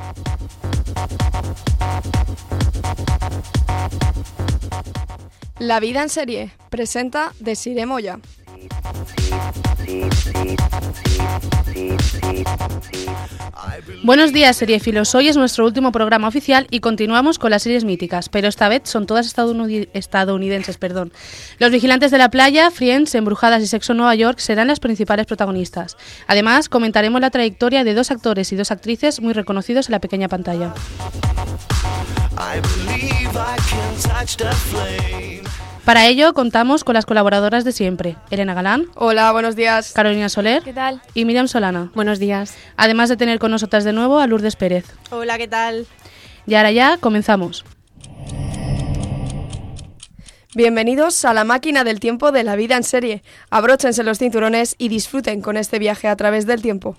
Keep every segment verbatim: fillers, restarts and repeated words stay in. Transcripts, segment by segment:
La vida en serie presenta Desiree Moya. Buenos días, seriefilos. Hoy es nuestro último programa oficial y continuamos con las series míticas, pero esta vez son todas estadounid- estadounidenses. Perdón. Los Vigilantes de la Playa, Friends, Embrujadas y Sexo en Nueva York serán las principales protagonistas. Además, comentaremos la trayectoria de dos actores y dos actrices muy reconocidos en la pequeña pantalla. Para ello, contamos con las colaboradoras de siempre, Elena Galán. Hola, buenos días. Carolina Soler. ¿Qué tal? Y Miriam Solana. Buenos días. Además de tener con nosotras de nuevo a Lourdes Pérez. Hola, ¿qué tal? Y ahora ya, comenzamos. Bienvenidos a la máquina del tiempo de la vida en serie. Abróchense los cinturones y disfruten con este viaje a través del tiempo.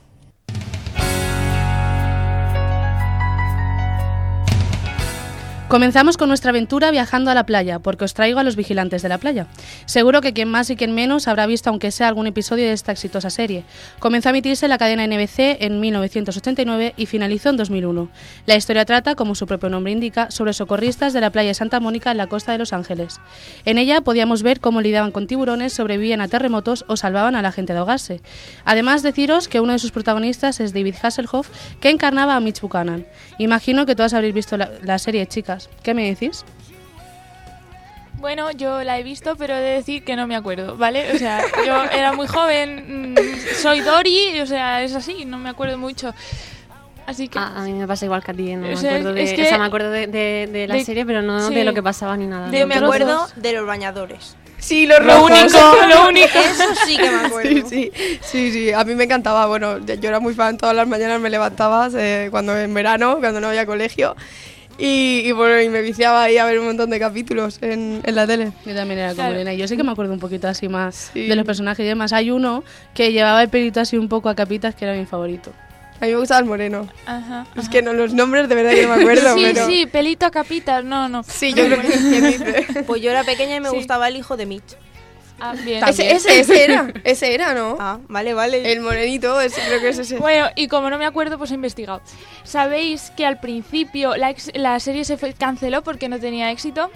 Comenzamos con nuestra aventura viajando a la playa, porque os traigo a Los Vigilantes de la Playa. Seguro que quien más y quien menos habrá visto aunque sea algún episodio de esta exitosa serie. Comenzó a emitirse en la cadena N B C en mil novecientos ochenta y nueve y finalizó en dos mil uno. La historia trata, como su propio nombre indica, sobre socorristas de la playa de Santa Mónica en la costa de Los Ángeles. En ella podíamos ver cómo lidiaban con tiburones, sobrevivían a terremotos o salvaban a la gente de ahogarse. Además, deciros que uno de sus protagonistas es David Hasselhoff, que encarnaba a Mitch Buchanan. Imagino que todas habréis visto la, la serie, chicas. ¿Qué me decís? Bueno, yo la he visto, pero he de decir que no me acuerdo, ¿vale? O sea, yo era muy joven, soy Dory, o sea, es así, no me acuerdo mucho. Así que... A, a mí me pasa igual que a ti, no me o sea, acuerdo de, es que o sea, me acuerdo de, de, de la de, serie, pero no sí, de lo que pasaba ni nada. De Yo me acuerdo trozos. de los bañadores. Sí, los Lo rojos. único, lo único. Eso sí que me acuerdo. Sí, sí, sí, sí, a mí me encantaba. Bueno, yo era muy fan, todas las mañanas me levantaba eh, cuando en verano, cuando no había colegio. Y, y bueno, y me viciaba ahí a ver un montón de capítulos en, en la tele. Yo también era como Claro. Elena. Yo sí que me acuerdo un poquito así más Sí. de los personajes y demás. Hay uno que llevaba el pelito así un poco a capitas, que era mi favorito. A mí me gustaba el moreno. Ajá, Es ajá. que no, los nombres de verdad que no me acuerdo. Sí, pero... sí, pelito a capitas, no, no. Sí, yo creo que ¿qué dice? Pues yo era pequeña y me Sí. gustaba el hijo de Mitch. Ah, bien. Ese, ese, ese era, ese era, ¿no? Ah, vale, vale. El morenito, ese, creo que es ese. Bueno, y como no me acuerdo, pues he investigado. ¿Sabéis que al principio la, ex- la serie se fue- canceló porque no tenía éxito?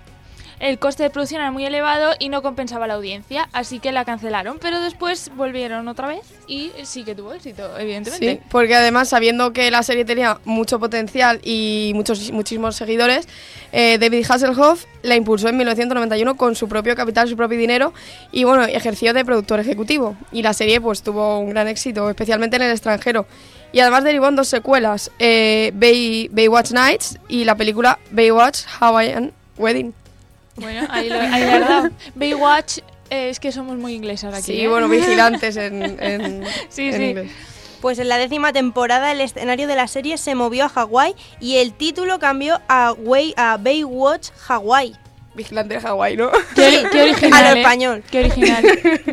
El coste de producción era muy elevado y no compensaba la audiencia, así que la cancelaron. Pero después volvieron otra vez y sí que tuvo éxito, evidentemente. Sí, porque además sabiendo que la serie tenía mucho potencial y muchos muchísimos seguidores, eh, David Hasselhoff la impulsó en mil novecientos noventa y uno con su propio capital, su propio dinero y bueno, ejerció de productor ejecutivo. Y la serie pues tuvo un gran éxito, especialmente en el extranjero. Y además derivó en dos secuelas, eh, Bay, Baywatch Nights y la película Baywatch Hawaiian Wedding. Bueno, ahí lo, ahí lo he dado. Baywatch, eh, es que somos muy inglesas aquí. Sí, ¿eh? bueno, vigilantes en, en, Sí, en sí. inglés. Pues en la décima temporada el escenario de la serie se movió a Hawái y el título cambió a, Way, a Baywatch Hawái. Vigilante de Hawái, ¿no? Qué, qué original, A lo ¿eh? español. Qué original.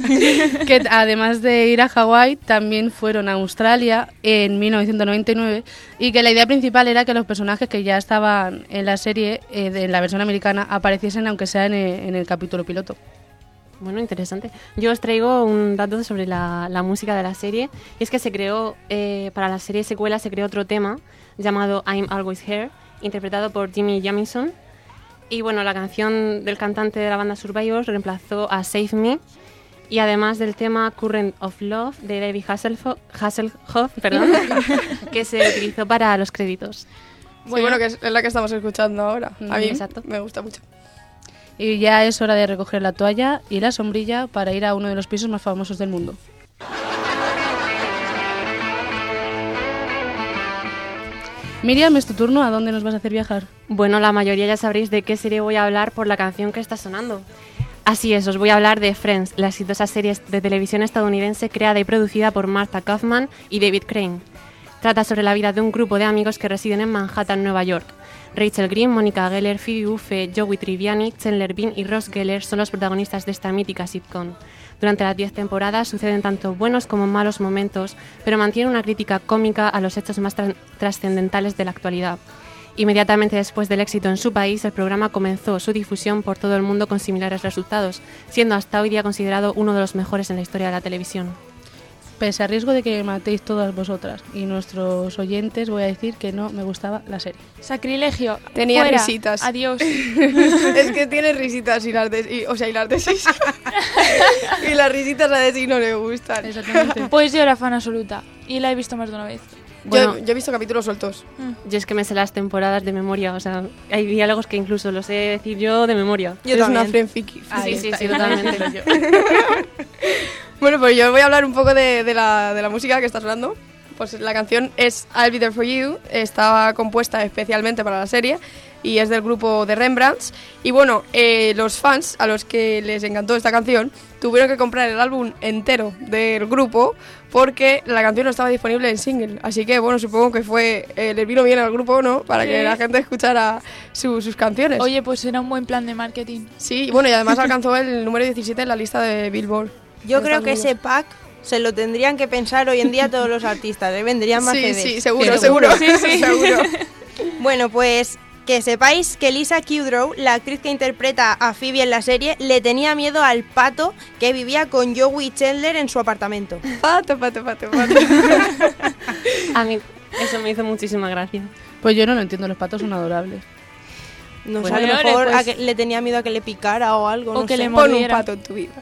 Que además de ir a Hawái, también fueron a Australia en mil novecientos noventa y nueve y que la idea principal era que los personajes que ya estaban en la serie, eh, de, en la versión americana, apareciesen aunque sea en el, en el capítulo piloto. Bueno, interesante. Yo os traigo un dato sobre la, la música de la serie. Y es que se creó, eh, para la serie secuela, se creó otro tema llamado I'm Always Here, interpretado por Jimmy Jamison. Y bueno, la canción del cantante de la banda Survivors reemplazó a Save Me. Y además del tema Current of Love de David Hasselhoff, Hasselhoff perdón, que se utilizó para los créditos. Sí, bueno, que es la que estamos escuchando ahora. A mí Exacto. me gusta mucho. Y ya es hora de recoger la toalla y la sombrilla para ir a uno de los pisos más famosos del mundo. Miriam, es tu turno. ¿A dónde nos vas a hacer viajar? Bueno, la mayoría ya sabréis de qué serie voy a hablar por la canción que está sonando. Así es, os voy a hablar de Friends, la exitosa serie de televisión estadounidense creada y producida por Martha Kaufman y David Crane. Trata sobre la vida de un grupo de amigos que residen en Manhattan, Nueva York. Rachel Green, Mónica Geller, Phoebe Buffay, Joey Tribbiani, Chandler Bing y Ross Geller son los protagonistas de esta mítica sitcom. Durante las diez temporadas suceden tanto buenos como malos momentos, pero mantiene una crítica cómica a los hechos más tra- trascendentales de la actualidad. Inmediatamente después del éxito en su país, el programa comenzó su difusión por todo el mundo con similares resultados, siendo hasta hoy día considerado uno de los mejores en la historia de la televisión. Pese a riesgo de que me matéis todas vosotras y nuestros oyentes, voy a decir que no me gustaba la serie. Sacrilegio. Tenía Fuera. risitas. Adiós. Es que tiene risitas y las de... y- o sea, y las de sí. Y las risitas a de sí no le gustan. Exactamente. Pues yo era fan absoluta y la he visto más de una vez. Bueno, Yo, yo he visto capítulos sueltos. yo es que me sé las temporadas de memoria, o sea, hay diálogos que incluso los sé decir yo de memoria. Yo Eres también. una friendfiki. Ahí sí, sí, está, sí, yo también totalmente. lo yo. Bueno, pues yo voy a hablar un poco de, de la, de la música que está sonando. Pues la canción es I'll Be There For You, estaba compuesta especialmente para la serie y es del grupo The Rembrandts. Y bueno, eh, los fans a los que les encantó esta canción tuvieron que comprar el álbum entero del grupo porque la canción no estaba disponible en single. Así que bueno, supongo que fue eh, les vino bien al grupo, ¿no? Para Sí. que la gente escuchara su- sus canciones. Oye, pues era un buen plan de marketing. Sí, y bueno, y además alcanzó el número diecisiete en la lista de Billboard. Yo en creo Estados que ese Unidos. pack se lo tendrían que pensar hoy en día todos los artistas, ¿eh? Vendrían más Sí, C Ds. sí, seguro, Pero seguro. Sí, sí. seguro. Bueno, pues que sepáis que Lisa Kudrow, la actriz que interpreta a Phoebe en la serie, le tenía miedo al pato que vivía con Joey Chandler en su apartamento. Pato, pato, pato, pato. A mí eso me hizo muchísima gracia. Pues yo no lo entiendo, los patos son adorables. No sé, Bueno, a lo le- mejor pues- a que le tenía miedo a que le picara o algo, O no que sé. le Pon un mordiera. pato en tu vida.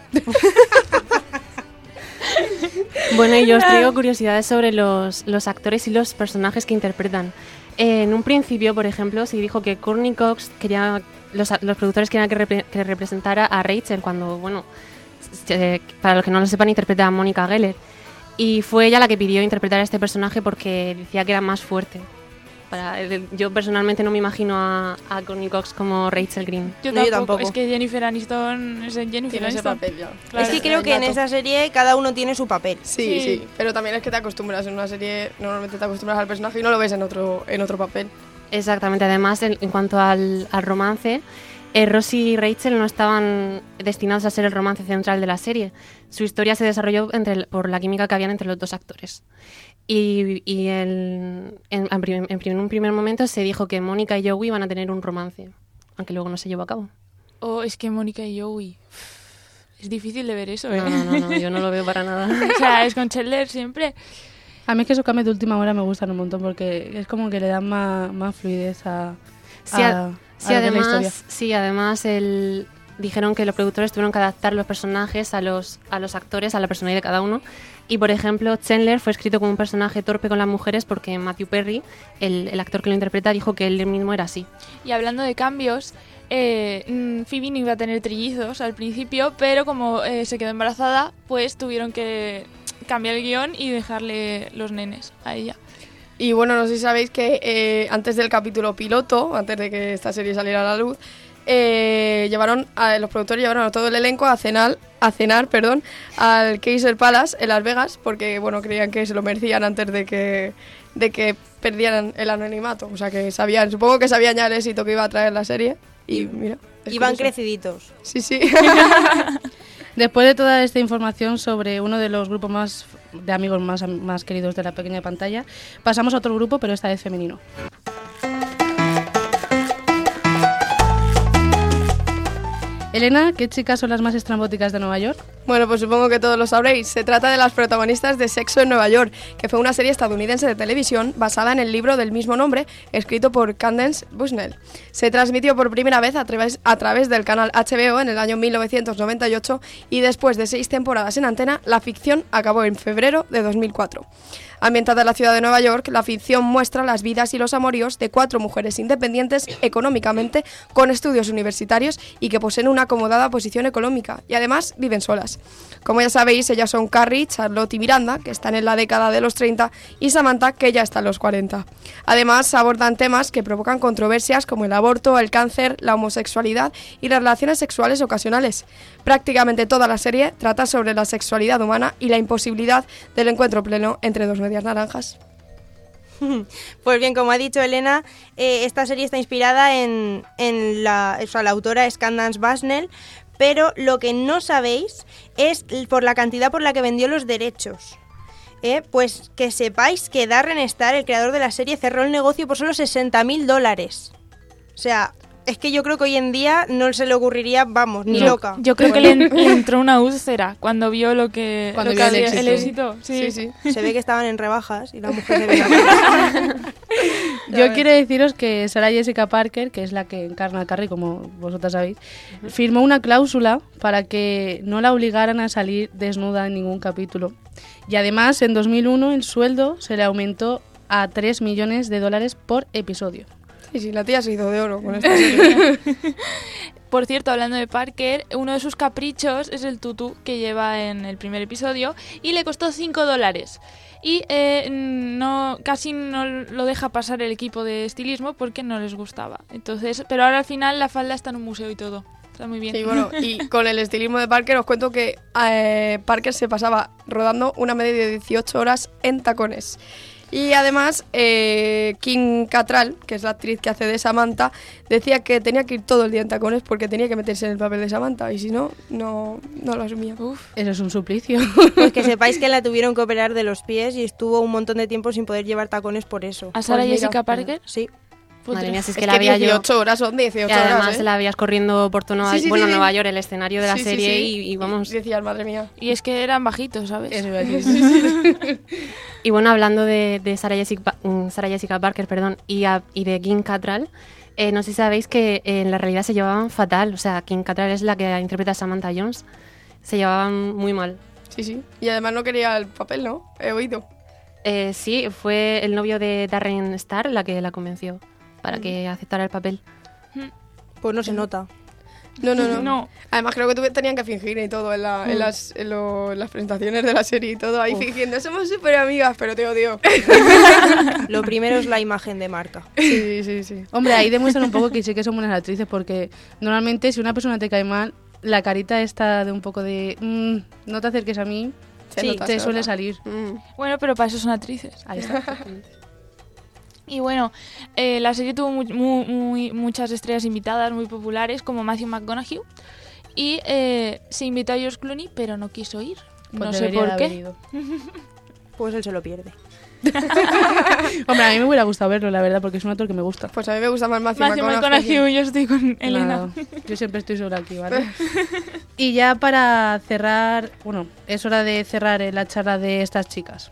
Bueno, y yo os traigo curiosidades sobre los, los actores y los personajes que interpretan. Eh, en un principio, por ejemplo, se dijo que Courtney Cox quería, los, los productores querían que, repre- que representara a Rachel cuando, bueno, se- para los que no lo sepan, interpreta a Mónica Geller. Y fue ella la que pidió interpretar a este personaje porque decía que era más fuerte. Para, yo personalmente no me imagino a, a Courtney Cox como Rachel Green. Yo No, yo tampoco. tampoco. Es que Jennifer Aniston es Jennifer Tiene ese Aniston. papel ya. Claro. Es que creo que en esa serie cada uno tiene su papel. Sí, Sí. sí, pero también es que te acostumbras en una serie, normalmente te acostumbras al personaje y no lo ves en otro, en otro papel. Exactamente, además en, en cuanto al, al romance, eh, Rosie y Rachel no estaban destinados a ser el romance central de la serie. Su historia se desarrolló entre el- por la química que habían entre los dos actores. Y, y el- en, en prim- en prim- en un primer momento se dijo que Mónica y Joey iban a tener un romance, aunque luego no se llevó a cabo. Oh, es que Mónica y Joey. Es difícil de ver eso, ¿eh? No, no, no, no, yo no lo veo para nada. O sea, es con Chandler siempre. A mí es que esos cambios de última hora me gustan un montón porque es como que le dan más, más fluidez a, Sí, a, a- a Sí, lo que es la historia. además, sí, además el, dijeron que los productores tuvieron que adaptar los personajes a los, a los actores, a la personalidad de cada uno. Y, por ejemplo, Chandler fue escrito como un personaje torpe con las mujeres porque Matthew Perry, el, el actor que lo interpreta, dijo que él mismo era así. Y hablando de cambios, eh, mm, Phoebe no iba a tener trillizos al principio, pero como eh, se quedó embarazada, pues tuvieron que cambiar el guión y dejarle los nenes a ella. Y bueno, no sé si sabéis que eh, antes del capítulo piloto, antes de que esta serie saliera a la luz, eh, llevaron a, los productores llevaron a todo el elenco a cenar, a cenar, perdón, al Caesar Palace en Las Vegas, porque bueno, creían que se lo merecían antes de que de que perdieran el anonimato, o sea que sabían, supongo que sabían ya el éxito que iba a traer la serie y mira, es Iban curioso. creciditos. Sí, sí. Después de toda esta información sobre uno de los grupos más de amigos más, más queridos de la pequeña pantalla, pasamos a otro grupo, pero esta vez femenino. Elena, ¿qué chicas son las más estrambóticas de Nueva York? Bueno, pues supongo que todos lo sabréis. Se trata de las protagonistas de Sexo en Nueva York, que fue una serie estadounidense de televisión basada en el libro del mismo nombre, escrito por Candace Bushnell. Se transmitió por primera vez a través, a través del canal H B O en el año mil novecientos noventa y ocho y después de seis temporadas en antena, la ficción acabó en febrero de dos mil cuatro. Ambientada en la ciudad de Nueva York, la ficción muestra las vidas y los amoríos de cuatro mujeres independientes económicamente, con estudios universitarios y que poseen una acomodada posición económica y además viven solas. Como ya sabéis, ellas son Carrie, Charlotte y Miranda, que están en la década de los treinta, y Samantha, que ya está en los cuarenta. Además, abordan temas que provocan controversias como el aborto, el cáncer, la homosexualidad y las relaciones sexuales ocasionales. Prácticamente toda la serie trata sobre la sexualidad humana y la imposibilidad del encuentro pleno entre dos medias naranjas. Pues bien, como ha dicho Elena, eh, esta serie está inspirada en, en la, o sea, la autora es Candace Bushnell, pero lo que no sabéis es por la cantidad por la que vendió los derechos. Eh, pues que sepáis que Darren Star, el creador de la serie, cerró el negocio por solo sesenta mil dólares. O sea, es que yo creo que hoy en día no se le ocurriría, vamos, ni yo, loca. Yo creo que le, le entró una úlcera cuando vio lo que, Cuando lo vio que el había- éxito. el éxito. Sí, Sí, sí. Se ve que estaban en rebajas y la mujer se ve la Yo quiero deciros que Sarah Jessica Parker, que es la que encarna a Carrie, como vosotras sabéis, firmó una cláusula para que no la obligaran a salir desnuda en ningún capítulo. Y además, en dos mil uno, el sueldo se le aumentó a tres millones de dólares por episodio. Sí, sí, la tía se hizo de oro con esta serie. Por cierto, hablando de Parker, uno de sus caprichos es el tutú que lleva en el primer episodio y le costó cinco dólares. Y eh, no, casi no lo deja pasar el equipo de estilismo porque no les gustaba. Entonces, pero ahora al final la falda está en un museo y todo. Está muy bien. Sí, bueno, y con el estilismo de Parker os cuento que eh, Parker se pasaba rodando una media de dieciocho horas en tacones. Y además, eh, Kim Cattrall, que es la actriz que hace de Samantha, decía que tenía que ir todo el día en tacones porque tenía que meterse en el papel de Samantha y si no, no, no lo asumía. Uf. Eso es un suplicio. Pues que sepáis que la tuvieron que operar de los pies y estuvo un montón de tiempo sin poder llevar tacones por eso. ¿A Sarah Pues mira, Jessica Parker? Sí. Madre mía, si es Es que que la veía yo. dieciocho horas son dieciocho Y además horas, ¿eh? la veías corriendo por todo Nueva, Sí, sí, bueno, sí, sí. Nueva York, el escenario de la Sí, sí, serie sí. Y, y vamos. Decías, madre mía. Y es que eran bajitos, ¿sabes? Eso iba a decir. Y bueno, hablando de, de Sarah, Jessica, mm, Sarah Jessica Parker, perdón, y, a- y de Kim Cattrall, eh, no sé si sabéis que eh, en la realidad se llevaban fatal. O sea, Kim Cattrall es la que interpreta a Samantha Jones. Se llevaban muy mal. Sí, sí. Y además no quería el papel, ¿no? He oído. Eh, sí, fue el novio de Darren Star la que la convenció para que aceptara el papel. Pues no se nota. No, no, no. No. Además creo que tuve- tenían que fingir y todo en, la- en las, en lo- en las presentaciones de la serie y todo, ahí fingiendo, somos súper amigas, pero te odio. Lo primero es la imagen de marca. Sí, sí, sí. Hombre, ahí demuestran un poco que sí que son buenas actrices porque normalmente si una persona te cae mal, la carita está de un poco de mm, no te acerques a mí, Se sí, nota, te se suele nota. salir. Mm. Bueno, pero para eso son actrices. Ahí está. Y bueno, eh, la serie tuvo muy, muy- muy- muchas estrellas invitadas muy populares como Matthew McConaughey y eh, se invitó a George Clooney pero no quiso ir. Pues No sé debería por de haber qué. ido. Pues él se lo pierde. Hombre, a mí me hubiera gustado verlo, la verdad, porque es un actor que me gusta. Pues a mí me gusta más Matthew, Matthew McConaughey. McConaughey, yo estoy con Elena. Nada, yo siempre estoy sola aquí, ¿vale? Y ya para cerrar, bueno, es hora de cerrar eh, la charla de estas chicas.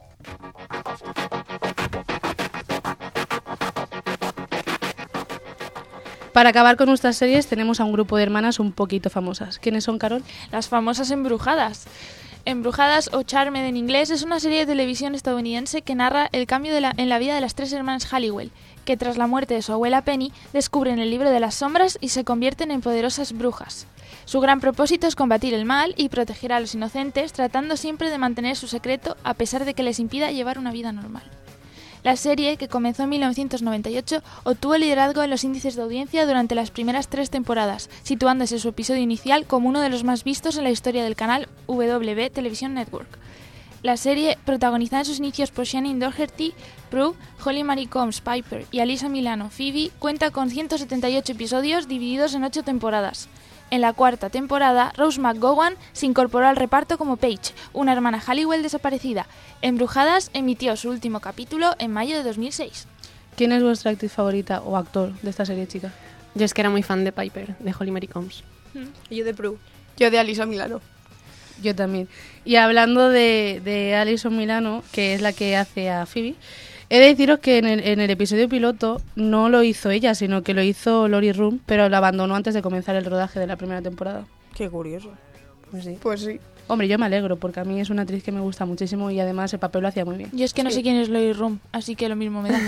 Para acabar con nuestras series tenemos a un grupo de hermanas un poquito famosas. ¿Quiénes son, Carol? Las famosas Embrujadas. Embrujadas o Charmed en inglés es una serie de televisión estadounidense que narra el cambio de la- en la vida de las tres hermanas Halliwell, que tras la muerte de su abuela Penny descubren el libro de las sombras y se convierten en poderosas brujas. Su gran propósito es combatir el mal y proteger a los inocentes, tratando siempre de mantener su secreto a pesar de que les impida llevar una vida normal. La serie, que comenzó en mil novecientos noventa y ocho, obtuvo el liderazgo en los índices de audiencia durante las primeras tres temporadas, situándose su episodio inicial como uno de los más vistos en la historia del canal W B Television Network. La serie, protagonizada en sus inicios por Shannon Doherty, Prue, Holly Marie Combs Piper y Alyssa Milano Phoebe, cuenta con ciento setenta y ocho episodios divididos en ocho temporadas. En la cuarta temporada, Rose McGowan se incorporó al reparto como Paige, una hermana Halliwell desaparecida. Embrujadas emitió su último capítulo en mayo de dos mil seis. ¿Quién es vuestra actriz favorita o actor de esta serie, chica? Yo es que era muy fan de Piper, de Holly Marie Combs. Y yo de Prue. Yo de Alyssa Milano. Yo también. Y hablando de, de Alison Milano, que es la que hace a Phoebe, he de deciros que en el, en el episodio piloto no lo hizo ella, sino que lo hizo Lori Room, pero lo abandonó antes de comenzar el rodaje de la primera temporada. Qué curioso. Pues sí. Pues sí. Hombre, yo me alegro, porque a mí es una actriz que me gusta muchísimo y además el papel lo hacía muy bien. Yo es que no sé quién es Lori Room, así que lo mismo me da.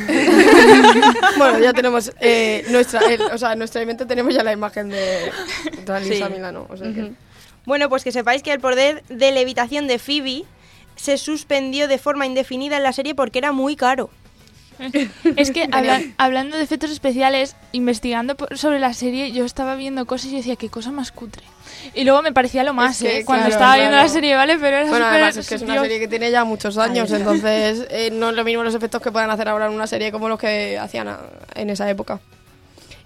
Bueno, ya tenemos eh, nuestra, el- o sea, en nuestra mente tenemos ya la imagen de, de Alyssa Sí. Milano. O sea que- Ujú. Bueno, pues que sepáis que el poder de levitación de Phoebe se suspendió de forma indefinida en la serie porque era muy caro. Es que habla- hablando de efectos especiales, investigando por- sobre la serie, yo estaba viendo cosas y decía, qué cosa más cutre. Y luego me parecía lo más, Es que, ¿eh? Cuando claro, estaba viendo claro. la serie, ¿vale? Pero era Bueno, súper- además es que es una Dios. serie que tiene ya muchos años, entonces eh, no es lo mismo los efectos que puedan hacer ahora en una serie como los que hacían a- en esa época.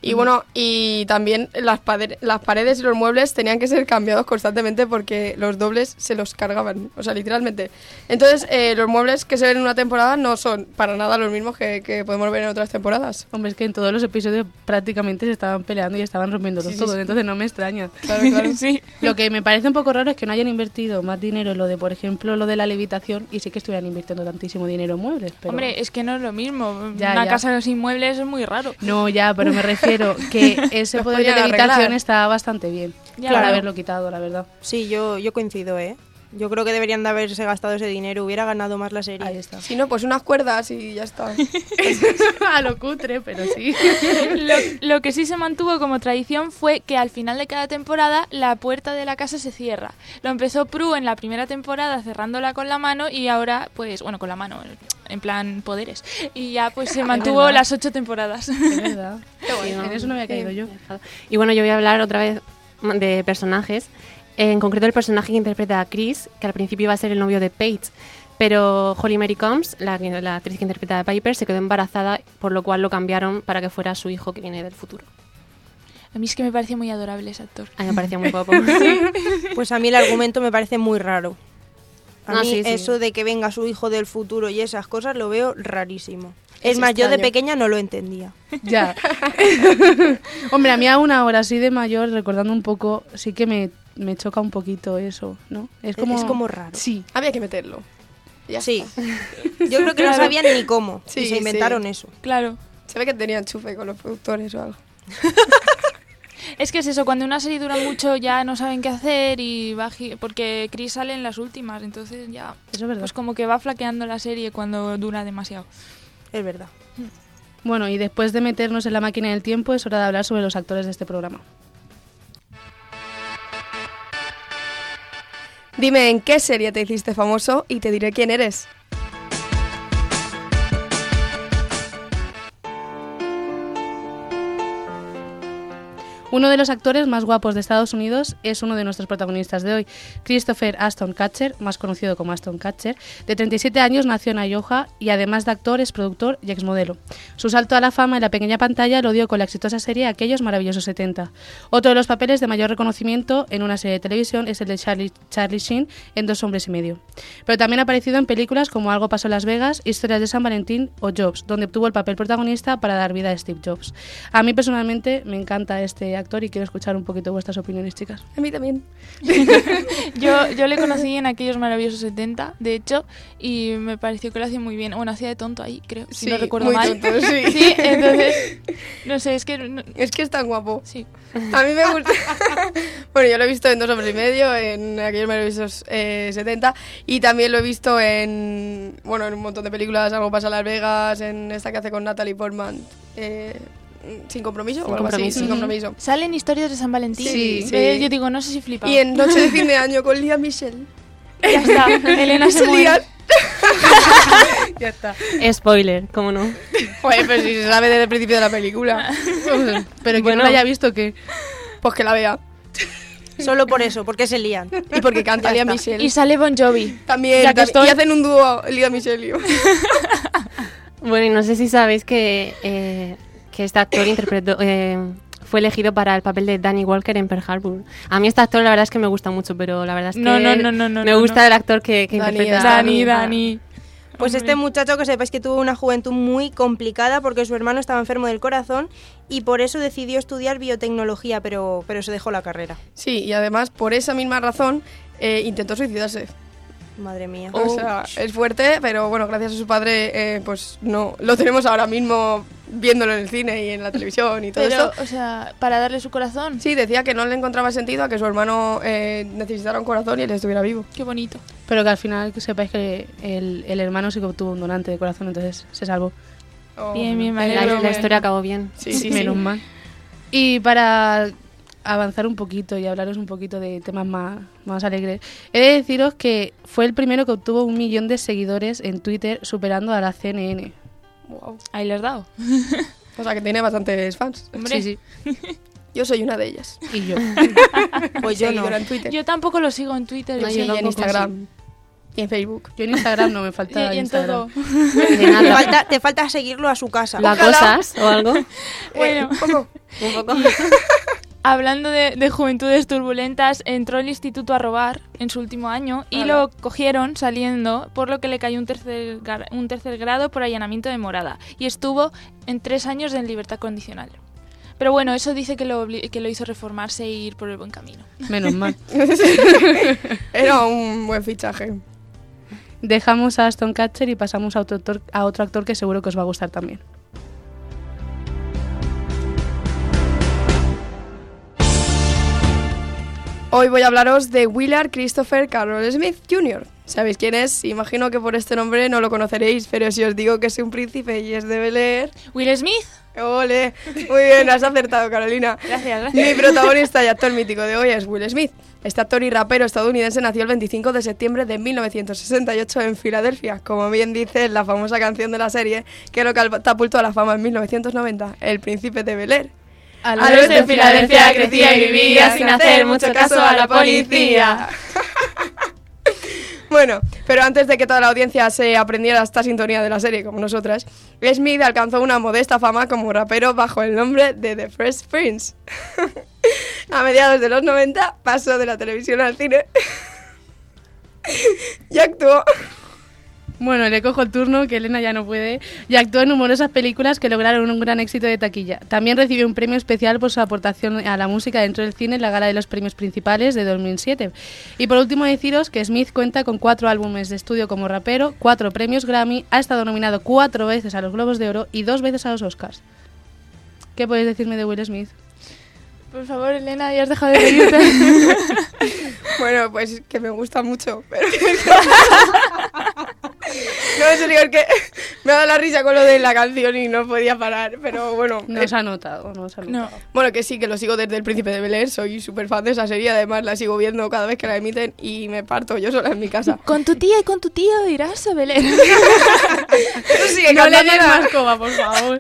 Y bueno, y también las, pade- las paredes y los muebles tenían que ser cambiados constantemente porque los dobles se los cargaban, o sea, literalmente. Entonces, eh, los muebles que se ven en una temporada no son para nada los mismos que, que podemos ver en otras temporadas. Hombre, es que en todos los episodios prácticamente se estaban peleando y estaban rompiendo Sí, sí, todo, sí. entonces no me extraña. Claro, claro. Sí. Lo que me parece un poco raro es que no hayan invertido más dinero en lo de, por ejemplo, lo de la levitación y sí que estuvieran invirtiendo tantísimo dinero en muebles. Pero... Hombre, es que no es lo mismo. Ya, Una ya. casa sin muebles es muy raro. No, ya, pero me refiero que ese Los poder de podrían levitación arreglar. está bastante bien Ya, para claro. haberlo quitado, la verdad. Sí, yo, yo coincido, ¿eh? Yo creo que deberían de haberse gastado ese dinero, hubiera ganado más la serie. Ahí está. Si no, pues unas cuerdas y ya está. A lo cutre, pero sí. Lo, lo que sí se mantuvo como tradición fue que al final de cada temporada la puerta de la casa se cierra. Lo empezó Prue en la primera temporada cerrándola con la mano y ahora, pues, bueno, con la mano, en plan poderes. Y ya pues se mantuvo verdad. las ocho temporadas. Es verdad. Sí, En eso no había caído yo. Y bueno, yo voy a hablar otra vez de personajes. En concreto, el personaje que interpreta a Chris, que al principio iba a ser el novio de Paige, pero Holly Mary Combs, la, la actriz que interpreta a Piper, se quedó embarazada, por lo cual lo cambiaron para que fuera su hijo que viene del futuro. A mí es que me parece muy adorable ese actor. A mí me parecía muy guapo. Pues a mí el argumento me parece muy raro. A Ah, mí sí, sí. eso de que venga su hijo del futuro y esas cosas lo veo rarísimo. Es Es, más, yo de extraño. pequeña no lo entendía. Ya. Hombre, a mí aún ahora, así de mayor, recordando un poco, sí que me, me choca un poquito eso, ¿no? Es como, Es como raro. Sí. Había que meterlo. Ya Sí. está. Yo creo que no Claro. sabían ni cómo. Sí, y se sí. inventaron eso. Claro. Se ve que tenían chufe con los productores o algo. Es que es eso, cuando una serie dura mucho ya no saben qué hacer y va gi- porque Chris sale en las últimas, entonces ya Eso es verdad. pues como que va flaqueando la serie cuando dura demasiado. Es verdad. Bueno, y después de meternos en la máquina del tiempo, es hora de hablar sobre los actores de este programa. Dime en qué serie te hiciste famoso y te diré quién eres. Uno de los actores más guapos de Estados Unidos es uno de nuestros protagonistas de hoy, Christopher Ashton Kutcher, más conocido como Ashton Kutcher. De treinta y siete años, nació en Iowa y además de actor es productor y exmodelo. Su salto a la fama en la pequeña pantalla lo dio con la exitosa serie Aquellos maravillosos setenta. Otro de los papeles de mayor reconocimiento en una serie de televisión es el de Charlie, Charlie Sheen en Dos hombres y medio. Pero también ha aparecido en películas como Algo pasó en Las Vegas, Historias de San Valentín o Jobs, donde obtuvo el papel protagonista para dar vida a Steve Jobs. A mí personalmente me encanta este actor y quiero escuchar un poquito vuestras opiniones, chicas. A mí también. Yo, yo le conocí en Aquellos maravillosos setenta, de hecho, y me pareció que lo hacía muy bien. Bueno, hacía de tonto ahí, creo, si Sí, no recuerdo muy mal. tonto, sí. Sí, entonces, no sé, es que... no- Es que es tan guapo. sí. A mí me gusta. Bueno, yo lo he visto en Dos hombres y medio, en aquellos maravillosos eh, setenta, y también lo he visto en, bueno, en un montón de películas, Algo pasa en Las Vegas, en esta que hace con Natalie Portman, eh, Sin compromiso, Sin o algo así, compromiso. Sin compromiso. Salen historias de San Valentín. Sí, sí. Eh, Yo digo, no sé si flipa. Y en Noche de fin de año con Lía Michelle. Ya está, Elena se Se muere. lían. Ya está. Spoiler, ¿cómo no? Joder, pero si se sabe desde el principio de la película. Pero que Bueno. no lo haya visto, que Pues que la vea. Solo por eso, porque se lían. Y porque canta Ya Lía está. Michelle. Y sale Bon Jovi. También, Ya que también- estoy- y hacen un dúo Lía Michelle y yo. Bueno, y no sé si sabéis que, eh, que este actor interpretó, eh, fue elegido para el papel de Danny Walker en Pearl Harbor. A mí este actor la verdad es que me gusta mucho, pero la verdad es que No, no, no, no, no, me no, gusta no. el actor que, que Dani, interpreta. Dani, Dani. Dani. Pues Hombre. este muchacho, que sepáis que tuvo una juventud muy complicada porque su hermano estaba enfermo del corazón y por eso decidió estudiar biotecnología, pero, pero se dejó la carrera. Sí, y además, por esa misma razón, eh, intentó suicidarse. Madre mía. O sea, es fuerte, pero bueno, gracias a su padre, eh, pues no, lo tenemos ahora mismo viéndolo en el cine y en la televisión y todo Pero, eso. o sea, para darle su corazón. Sí, decía que no le encontraba sentido a que su hermano eh, necesitara un corazón y él estuviera vivo. Qué bonito. pero que al final que sepáis que el, el hermano sí que obtuvo un donante de corazón, entonces se salvó. Oh, Bien, bien, me La, alegro. la historia acabó bien. Sí, sí, sí. Menos mal. Y para avanzar un poquito y hablaros un poquito de temas más, más alegres, he de deciros que fue el primero que obtuvo un millón de seguidores en Twitter, superando a la C N N. Wow. Ahí le has dado. O sea, que tiene bastantes fans. Hombre. Sí, Yo soy una de ellas. sí. Y yo. Pues yo no. Seguidora en Twitter. Yo tampoco lo sigo en Twitter. No, sí. y yo en tampoco, Instagram. Y en Facebook. Yo en Instagram no me falta Y, y en Instagram. todo. De Te nada. falta, te falta seguirlo a su casa. ¿Lo acosas o algo? Bueno, Un poco. hablando de, de juventudes turbulentas, entró al instituto a robar en su último año y Ala. lo cogieron saliendo, por lo que le cayó un tercer, gra- un tercer grado por allanamiento de morada y estuvo en tres años en libertad condicional. Pero bueno, eso dice que lo, obli- que lo hizo reformarse e ir por el buen camino. Menos mal. Era un buen fichaje. Dejamos a Aston Catcher y pasamos a otro, actor, a otro actor que seguro que os va a gustar también. Hoy voy a hablaros de Willard Christopher Carroll Smith junior ¿Sabéis quién es? Imagino que por este nombre no lo conoceréis, pero si os digo que es un príncipe y es de Bel-Air... Will Smith. ¡Ole! Muy bien, has acertado, Carolina. Gracias, gracias. Mi protagonista y actor mítico de hoy es Will Smith. Este actor y rapero estadounidense nació el veinticinco de septiembre de mil novecientos sesenta y ocho en Filadelfia, como bien dice la famosa canción de la serie que lo catapultó a la fama en mil novecientos noventa, El Príncipe de Bel-Air. Al Al oeste en Filadelfia crecía y vivía sin hacer mucho caso a la policía. Bueno, pero antes de que toda la audiencia se aprendiera esta sintonía de la serie como nosotras, Smith alcanzó una modesta fama como rapero bajo el nombre de The Fresh Prince. A mediados de los noventa pasó de la televisión al cine y actuó... Bueno, le cojo el turno, que Elena ya no puede, y actuó en numerosas películas que lograron un gran éxito de taquilla. También recibió un premio especial por su aportación a la música dentro del cine en la Gala de los Premios Principales de dos mil siete. Y por último deciros que Smith cuenta con cuatro álbumes de estudio como rapero, cuatro premios Grammy, ha estado nominado cuatro veces a los Globos de Oro y dos veces a los Oscars. ¿Qué podéis decirme de Will Smith? Por favor, Elena, ya has dejado de reírte. Bueno, pues que me gusta mucho, pero... No, en serio, es que me ha dado la risa con lo de la canción y no podía parar, pero bueno... No eh, se ha notado, no se ha notado. No. Bueno, que sí, que lo sigo desde El Príncipe de Bel-Air, soy súper fan de esa serie, además la sigo viendo cada vez que la emiten y me parto yo sola en mi casa. Con tu tía y con tu tío irás a Belén. Eso sigue No le cantando des la- más coba, por favor.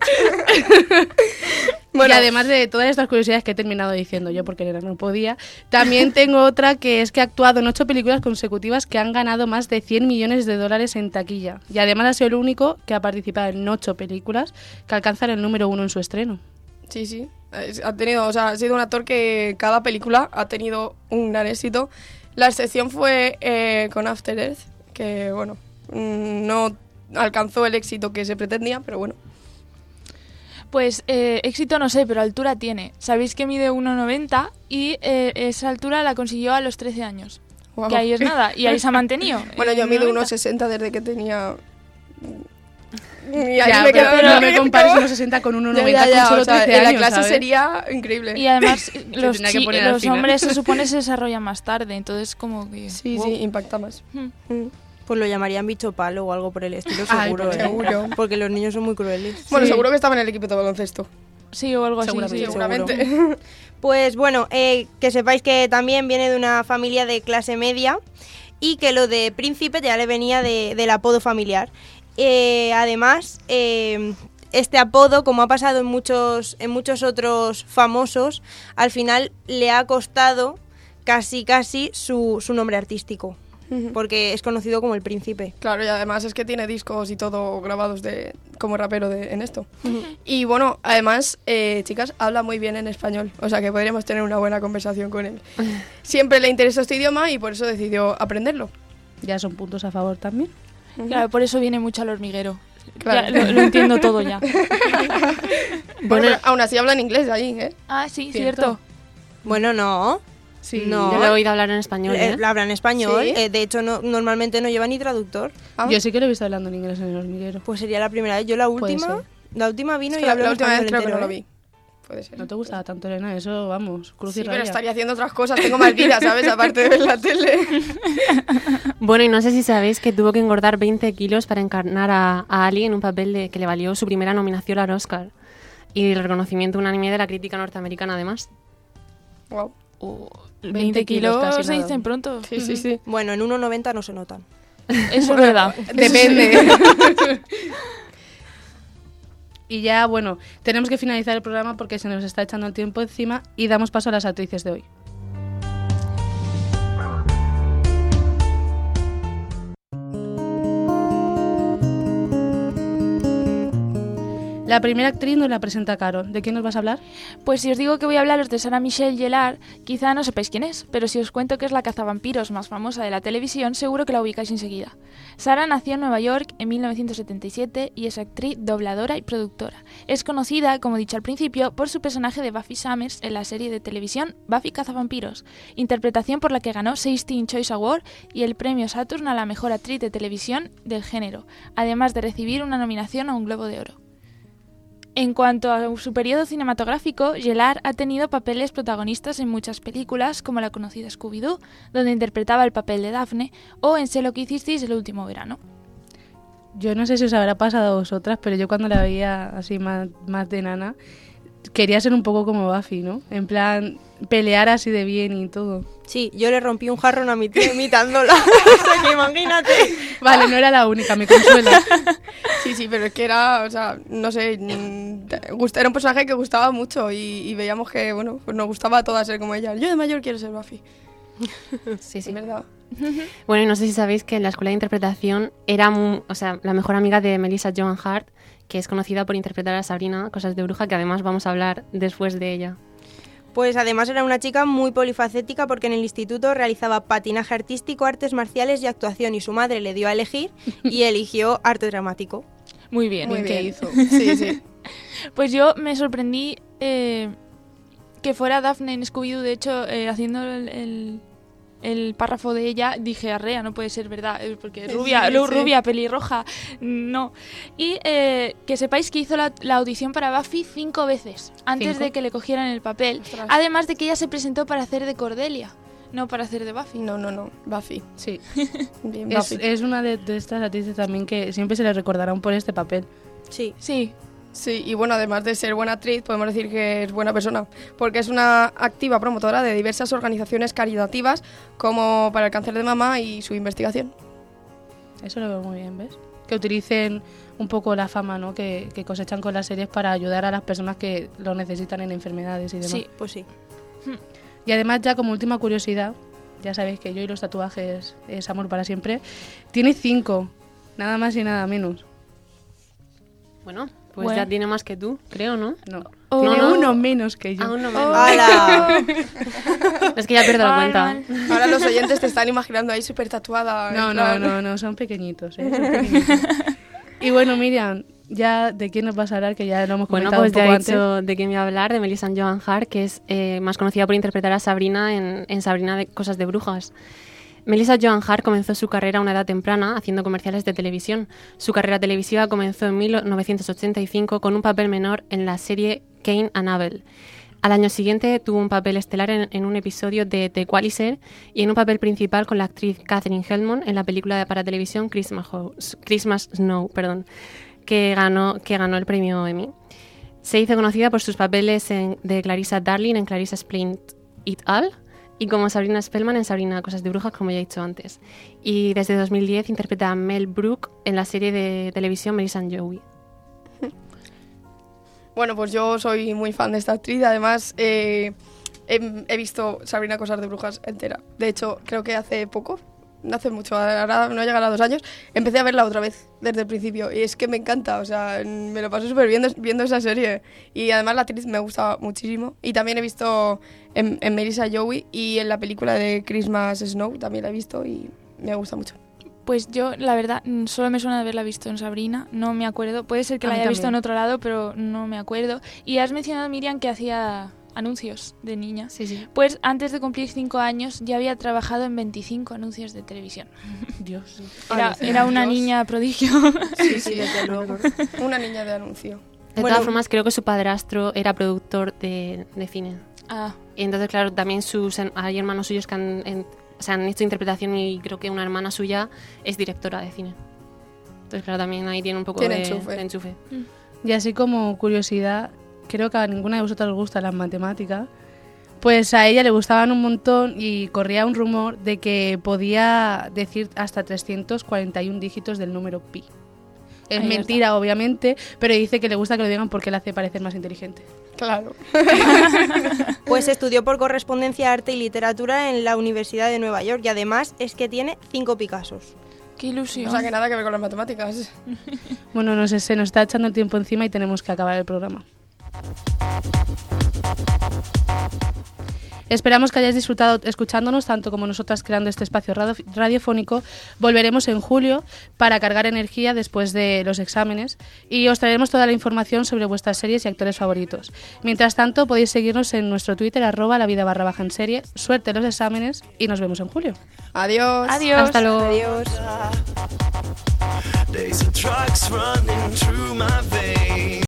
Bueno, Y además de todas estas curiosidades que he terminado diciendo yo porque Elena no podía, también tengo otra que es que ha actuado en ocho películas consecutivas que han ganado más de cien millones de dólares en taquilla. Y además ha sido el único que ha participado en ocho películas que alcanzan el número uno en su estreno. sí, sí, es- ha tenido, o sea, ha sido un actor que cada película ha tenido un gran éxito. La excepción fue eh, con After Earth, que bueno, mm, no alcanzó el éxito que se pretendía, pero bueno. Pues eh, éxito no sé, pero altura tiene. Sabéis que mide uno noventa y eh, esa altura la consiguió a los trece años. Guau. Que ahí es nada, y ahí se ha mantenido. Bueno, Eh, yo mido uno unos noventa. sesenta desde que tenía... Y ahí Ya, me pero quedo no me como- compares unos sesenta con uno Ya, noventa ya, ya, con solo o sea, trece en la años, clase ¿sabes? sería increíble. Y además los, tendría que chi- poner al los final. hombres se supone se desarrollan más tarde, entonces como que... Sí, wow. sí, impacta más. Hmm. Mm. Pues lo llamarían bicho palo o algo por el estilo, Ay, seguro. por ¿eh? seguro. Porque los niños son muy crueles. Bueno, Sí. seguro que estaba en el equipo de baloncesto. Sí, o algo así. Seguramente, sí. Seguramente. Pues bueno, eh, que sepáis que también viene de una familia de clase media y que lo de príncipe ya le venía de- del apodo familiar. Eh, además, eh, este apodo, como ha pasado en muchos, en muchos otros famosos, al final le ha costado casi casi su, su nombre artístico, porque es conocido como el príncipe. Claro, y además es que tiene discos y todo grabados de como rapero de, en esto. Y bueno, además, eh, chicas, habla muy bien en español, o sea que podríamos tener una buena conversación con él. Siempre le interesó este idioma y por eso decidió aprenderlo. Ya son puntos a favor también. Claro, por eso viene mucho al hormiguero. Claro. Ya, lo, lo entiendo todo ya. Bueno, pero aún así habla en inglés allí, ¿eh? Ah, sí, Cierto. cierto. Bueno, no. Sí, No. Yo lo he oído hablar en español, ¿eh? Eh, habla en español. ¿Sí? eh, de hecho, no, normalmente no lleva ni traductor. Ah. Yo sí que lo he visto hablando en inglés en el hormiguero. Pues sería la primera vez. Yo la Puede última, ser. la última vino Es y que la, habló la en última vez español creo que no entero, lo ¿eh? vi. Puede ser. No te gustaba tanto, Elena, eso, vamos, cruz y Sí, pero raya. estaría haciendo otras cosas. Tengo más vida, ¿sabes? Aparte de ver la tele. Bueno, y no sé si sabéis que tuvo que engordar veinte kilos para encarnar a, a Ali en un papel de, que le valió su primera nominación al Oscar. Y el reconocimiento unánime de la crítica norteamericana, además. Wow. Uh, veinte veinte kilos, kilos casi se nada. dicen pronto. Sí, sí, sí. Bueno, en uno noventa no se notan. Eso es verdad. Depende. Y ya, bueno, tenemos que finalizar el programa porque se nos está echando el tiempo encima y damos paso a las actrices de hoy. La primera actriz nos la presenta Carol. ¿De quién nos vas a hablar? Pues si os digo que voy a hablaros de Sarah Michelle Gellar, quizá no sepáis quién es, pero si os cuento que es la cazavampiros más famosa de la televisión, seguro que la ubicáis enseguida. Sarah nació en Nueva York en mil novecientos setenta y siete y es actriz, dobladora y productora. Es conocida, como he dicho al principio, por su personaje de Buffy Summers en la serie de televisión Buffy Cazavampiros, interpretación por la que ganó seis Teen Choice Award y el premio Saturn a la mejor actriz de televisión del género, además de recibir una nominación a un Globo de Oro. En cuanto a su periodo cinematográfico, Gellar ha tenido papeles protagonistas en muchas películas, como la conocida Scooby-Doo, donde interpretaba el papel de Daphne, o en Sé lo que hicisteis el último verano. Yo no sé si os habrá pasado a vosotras, pero yo cuando la veía así más, más de nana, quería ser un poco como Buffy, ¿no? En plan, pelear así de bien y todo. Sí, yo le rompí un jarrón a mi tía imitándola. O sea, que imagínate. Vale, no era la única, me consuela. Sí, sí, pero es que era, o sea, no sé, gusta, era un personaje que gustaba mucho y, y veíamos que, bueno, pues nos gustaba a todas ser como ella. Yo de mayor quiero ser Buffy. Sí, sí. Es verdad. Bueno, y no sé si sabéis que en la escuela de interpretación era, muy, o sea, la mejor amiga de Melissa Joan Hart, que es conocida por interpretar a Sabrina, Cosas de Bruja, que además vamos a hablar después de ella. Pues además era una chica muy polifacética porque en el instituto realizaba patinaje artístico, artes marciales y actuación, y su madre le dio a elegir y eligió arte dramático. Muy bien. Muy ¿Qué bien. hizo? Sí, sí. Pues yo me sorprendí eh, que fuera Daphne en Scooby-Doo, de hecho, eh, haciendo el, el, el párrafo de ella, dije, arrea, no puede ser verdad, eh, porque rubia, Sí, lu- sí. rubia, pelirroja, no. Y eh, que sepáis que hizo la, la audición para Buffy cinco veces, antes ¿Cinco? de que le cogieran el papel. Ostras. Además de que ella se presentó para hacer de Cordelia, no para hacer de Buffy. No, no, no, Buffy. Sí. Bien, Es, Buffy. es una de, de estas actrices también que siempre se le recordarán por este papel. Sí. Sí, Sí, y bueno, además de ser buena actriz, podemos decir que es buena persona, porque es una activa promotora de diversas organizaciones caritativas, como para el cáncer de mama y su investigación. Eso lo veo muy bien, ¿ves? Que utilicen un poco la fama, ¿no? que, que cosechan con las series para ayudar a las personas que lo necesitan en enfermedades y demás. sí. Pues sí. Y además, ya como última curiosidad, ya sabéis que yo y los tatuajes es amor para siempre, tiene cinco, nada más y nada menos. Bueno, pues Bueno. ya tiene más que tú, creo, ¿no? No, Oh. tiene No, no. uno menos que yo. Aún no menos. ¡Hala! Es que ya pierdo la Mal, cuenta. mal. Ahora los oyentes te están imaginando ahí súper tatuada. en No, no, plan- no, no, son pequeñitos, ¿eh? Son pequeñitos. Y bueno, Miriam, ya de quién nos vas a hablar, que ya lo hemos Bueno, comentado pues un poco ya he antes. dicho de quién voy a hablar, de Melissa Joan Hart, que es eh, más conocida por interpretar a Sabrina en, en Sabrina de Cosas de Brujas. Melissa Joan Hart comenzó su carrera a una edad temprana haciendo comerciales de televisión. Su carrera televisiva comenzó en mil novecientos ochenta y cinco con un papel menor en la serie Cain and Abel. Al año siguiente tuvo un papel estelar en, en un episodio de The Equalizer y en un papel principal con la actriz Katherine Hellman en la película de para televisión Christmas, House- Christmas Snow, perdón, que ganó, que ganó el premio Emmy. Se hizo conocida por sus papeles en, de Clarissa Darling en Clarissa Explained It All y como Sabrina Spellman en Sabrina Cosas de Brujas, como ya he dicho antes. Y desde dos mil diez interpreta a Mel Brooke en la serie de televisión Melissa and Joey. Bueno, pues yo soy muy fan de esta actriz. Además, eh, he, he visto Sabrina Cosas de Brujas entera. De hecho, creo que hace poco, no hace mucho, ahora no llega a dos años, empecé a verla otra vez desde el principio. Y es que me encanta, o sea, me lo paso súper viendo, viendo esa serie. Y además la actriz me gusta muchísimo. Y también he visto en, en Melissa Joey y en la película de Christmas Snow, también la he visto y me gusta mucho. Pues yo, la verdad, mm, solo me suena de haberla visto en Sabrina, no me acuerdo. Puede ser que A la mí haya visto en también. otro lado, pero no me acuerdo. Y has mencionado, Miriam, que hacía anuncios de niña. Sí, sí. Pues antes de cumplir cinco años ya había trabajado en veinticinco anuncios de televisión. Dios. Era, Ay, era una Dios. niña prodigio. Sí, sí, desde luego. Una niña de anuncio. De Bueno, todas formas, creo que su padrastro era productor de, de cine. Ah, Y entonces, claro, también sus, hay hermanos suyos que han, en- se han hecho interpretación y creo que una hermana suya es directora de cine. Entonces, claro, también ahí tiene un poco Tiene de enchufe. de enchufe. Y así como curiosidad, creo que a ninguna de vosotras os gustan las matemáticas. Pues a ella le gustaban un montón y corría un rumor de que podía decir hasta trescientos cuarenta y uno dígitos del número pi. Es Ahí mentira, obviamente, pero dice que le gusta que lo digan porque le hace parecer más inteligente. Claro. Pues estudió por correspondencia arte y literatura en la Universidad de Nueva York y además es que tiene cinco Picassos. Qué ilusión. O sea, que nada que ver con las matemáticas. Bueno, no sé, se nos está echando el tiempo encima y tenemos que acabar el programa. Esperamos que hayáis disfrutado escuchándonos tanto como nosotras creando este espacio radio- radiofónico. Volveremos en julio para cargar energía después de los exámenes y os traeremos toda la información sobre vuestras series y actores favoritos. Mientras tanto, podéis seguirnos en nuestro Twitter, arroba la vida barra baja en serie. Suerte en los exámenes y nos vemos en julio. Adiós. Adiós. Hasta luego. Adiós. Days of drugs running through my veins.